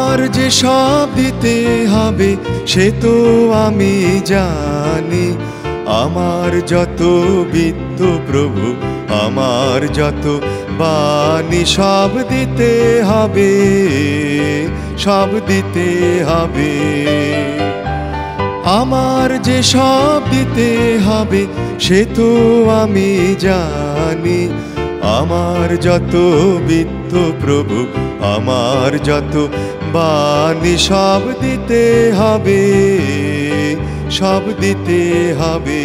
আমার যে সব দিতে হবে সে তো আমি জানি। আমার যত বিত্ত প্রভু, আমার যত বাণী, সব দিতে হবে, সব দিতে হবে। আমার যে সব দিতে হবে সে তো আমি জানি। আমার যত বিত্ত প্রভু, আমার যত বাণী, সব দিতে হবে, সব দিতে হবে।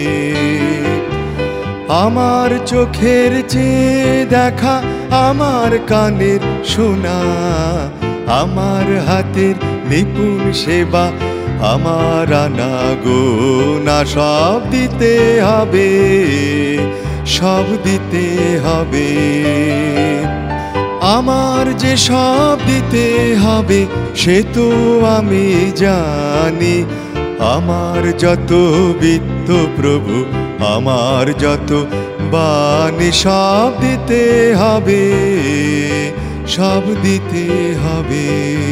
আমার চোখের চেয়ে দেখা, আমার কানের শোনা, আমার হাতের নিপুণ সেবা, আমার আনাগোনা, সব দিতে হবে, সব দিতে হবে। আমার যে সব দিতে হবে সে তো আমি জানি। আমার যত বিত্ত প্রভু, আমার যত বাণী, সব দিতে হবে, সব দিতে হবে।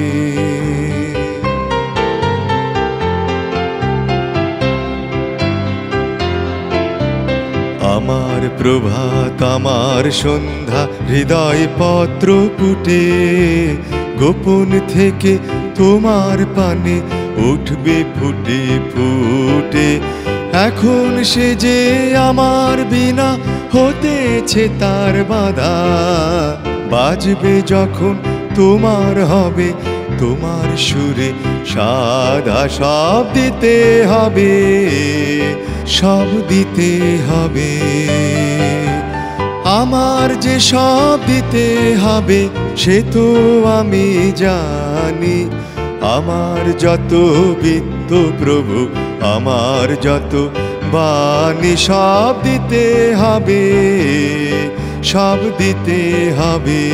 আমার প্রভাত, আমার সন্ধ্যা, হৃদয় পত্র পুটে, গোপন থেকে তোমার পানে উঠবে ফুটে ফুটে। এখন সে যে আমার বিনা হতেছে তার বাধা, বাজবে যখন তোমার হবে তোমার সুরে সাধা, সব দিতে হবে, সব দিতে হবে। আমার যে সব দিতে হবে সে তো আমি জানি। আমার যত বিত্ত প্রভু, আমার যত বাণী, সব দিতে হবে, সব দিতে হবে।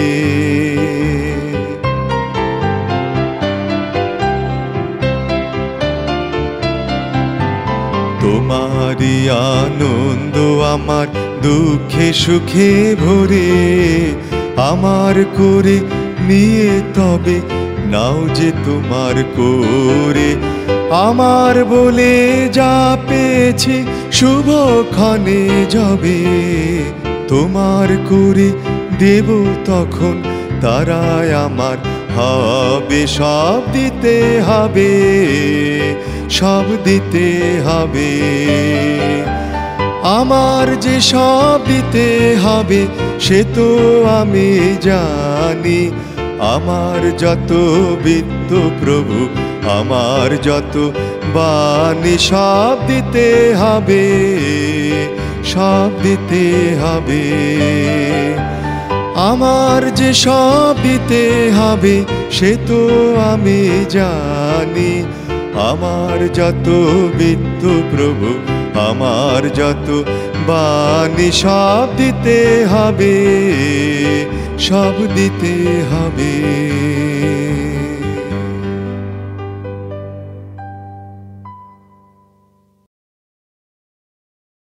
তোমারই আনন্দ আমার দুঃখে সুখে ভরে, আমার করে নিয়ে তবে নাও যে তোমার করে। আমার বলে যা পেয়েছি শুভক্ষণে যাবে, তোমার করে দেব তখন তারাই আমার হবে, সব দিতে হবে, সব দিতে হবে। আমার যে সব দিতে হবে সে তো আমি জানি। আমার যত বিত্ত প্রভু, আমার যত বাণী, সব দিতে হবে, সব দিতে হবে। আমার যে সব দিতে হবে সে তো আমি জানি। আমার যত বিত্ত প্রভু, আমার যত বাণী, সব দিতে হবে, সব দিতে হবে।